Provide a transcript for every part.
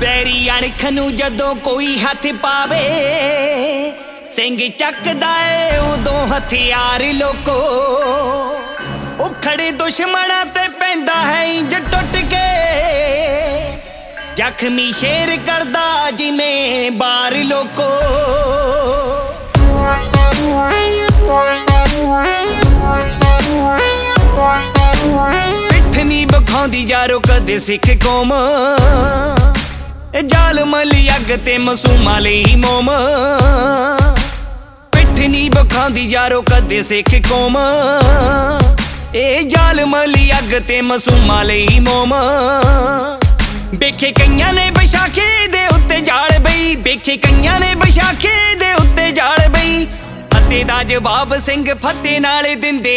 बैरी अणख नूं जदों कोई हथ पावे सिंह चकदा है उदों हथियार लोको खड़े दुश्मनां ते पैंदा है इंज टुट के जख्मी शेर करदा जिमें बार लोको पिठ नी बखाउंदी यारो कदे सिख कौम जालम लई अग ते मासूमां लई मोम पिठ नी बखाउंदी यारो कदे सिख कौम जालम लई अग ते मासूमां लई मोम बेखे कईयां ने बशाखे दे उत्ते जाल बई बेखे कईयां ने बशाखे दे उत्ते जाल बई फते दा जवाब सिंह फते नाल दिंदे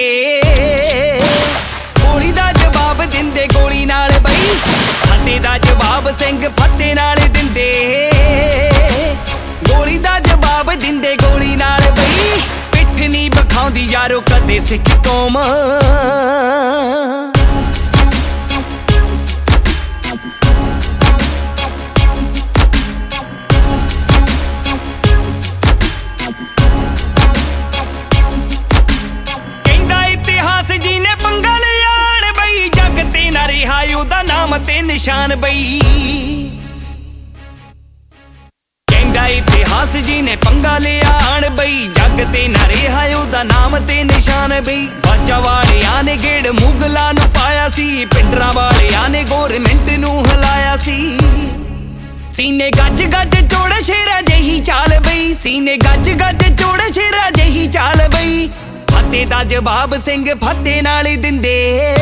गोली दा जवाब दिंदे गोली नाल बई फते दा जवाब सिंह फते नाल दिंदे गोली दा जवाब दिंदे गोली नाल बई पिठ नी बखाउंदी यारो कदे सिख कौम ते निशान बई कहंदा इतिहास जी ने पंगा लिया आण बई जग ते ना रिहा उहदा नाम ते निशान बई बाजा वालियां ने गेड़ मुगलां नूं पाया सी पिंडरां वालियां ने गौरमेंट नूं हिलाया सी सीने गज गज चोड़ शेरा जही चाल बई सीने गज गज चोड़ शेरा जही चाल बई फते दा जवाब सिंह फते नाल दिंदे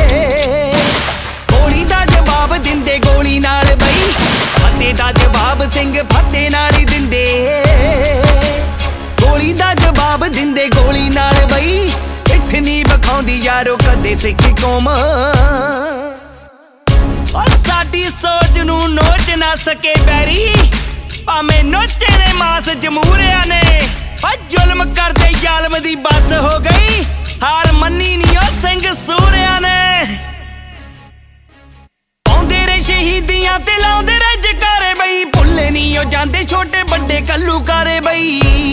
गोली दा जवाब दिंदे गोली नाल बई फते दा जवाब सिंह फते नाल दिंदे गोली दा जवाब दिंदे गोली नाल बई पिठ नी बखाउंदी यारो कदे सिख कौम साडी सोच नूं नोच ना सके बैरी भावें नोचे ने मास जमूरिया ने जुल्म करदे जालम दी बस हो गई हार मन्नी नी ओ सिंह सूरिया ने शहीदियां ते लाउंदे रे जकारे बई भुल्ले नी ओ जांदे छोटे बड़े कल्लूकारे बई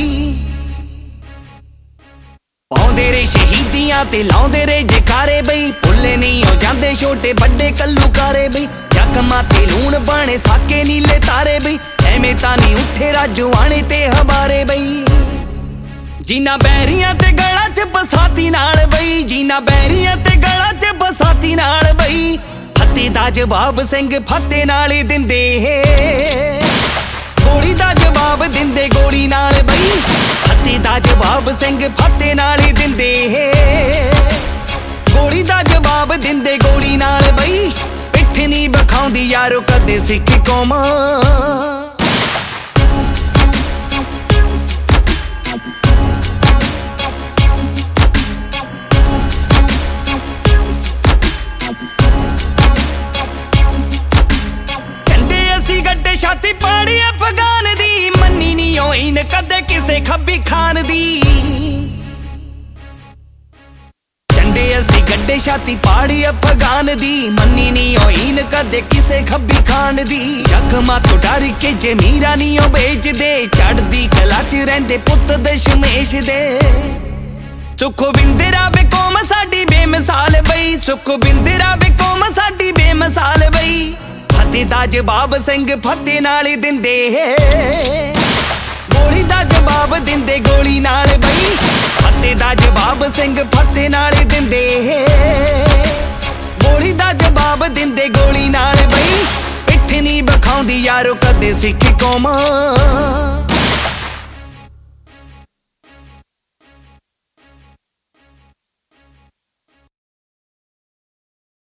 पाउंदे रे शहीदियां ते लाउंदे रे जकारे बई भुल्ले नी ओ जांदे छोटे बड़े कल्लूकारे बई जख्मां ते लूण बाणे साके नीले तारे बई एवें तां नी उठे राजू आणे ते हबारे बई जिन्ना बैरियां ते गला च बसाती नाल बई जिन्ना बैरियां ते गला च बसाती नाल बई फते दा जवाब सिंह फते नाल दिंदे गोली दा जवाब दिंदे गोली नाल बई फते दा जवाब सिंह फते नाल दिंदे गोली दा जवाब दिंदे गोली नाल बई पिठ नी बखाउंदी यारो कदे सिख कौम छाती पाड़ी अफगान दी मन्नी नी होईन कदे किसे खब्बी खान दी झंडे असी गड्डे छाती पाड़ी अफगान दी मन्नी नी होईन कदे किसे खब्बी खान दी जख्मां तो डर के जमीरा नी ओ बेचदे चढ़दी कला च रहिंदे पुत्त दशमेश दे सुखविंदरा वे कौम साडी बेमिसाल बई सुखविंदरा वे कौम साडी बेमिसाल बई फते दा जवाब सिंह फते नाल दिंदे गोली दा जवाब दिंदे गोली नाल बई फते दा जवाब सिंह फते नाल दिंदे गोली दा जवाब दिंदे गोली नाल बई पिठ नी बखाउंदी यारो कदे सिख कौम